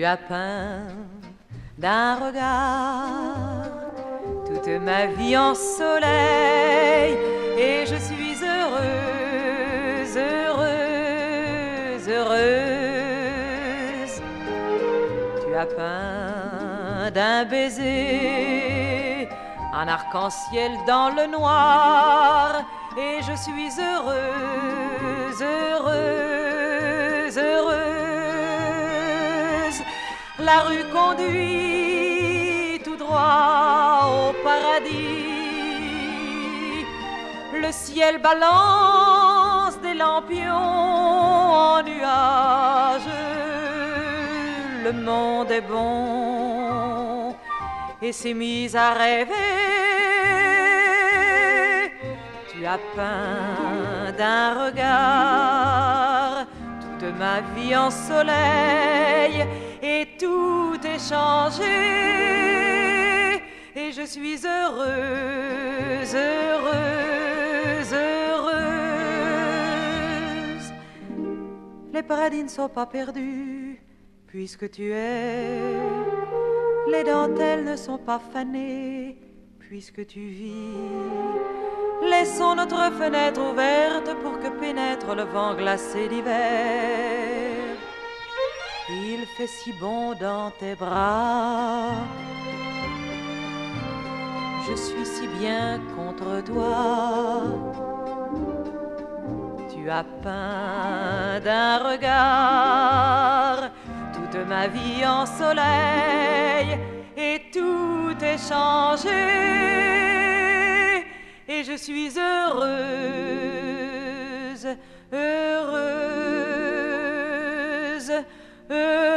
Tu as peint d'un regard toute ma vie en soleil, et je suis heureuse, heureuse, heureuse. Tu as peint d'un baiser un arc-en-ciel dans le noir, et je suis heureuse, heureuse, heureuse. La rue conduit tout droit au paradis. Le ciel balance des lampions en nuages. Le monde est bon et s'est mis à rêver. Tu as peint d'un regard toute ma vie en soleil, et tout est changé, et je suis heureuse, heureuse, heureuse. Les paradis ne sont pas perdus, puisque tu es. Les dentelles ne sont pas fanées, puisque tu vis. Laissons notre fenêtre ouverte pour que pénètre le vent glacé d'hiver. Il fait si bon dans tes bras, je suis si bien contre toi. Tu as peint d'un regard toute ma vie en soleil, et tout est changé, et je suis heureuse, heureuse, heureuse.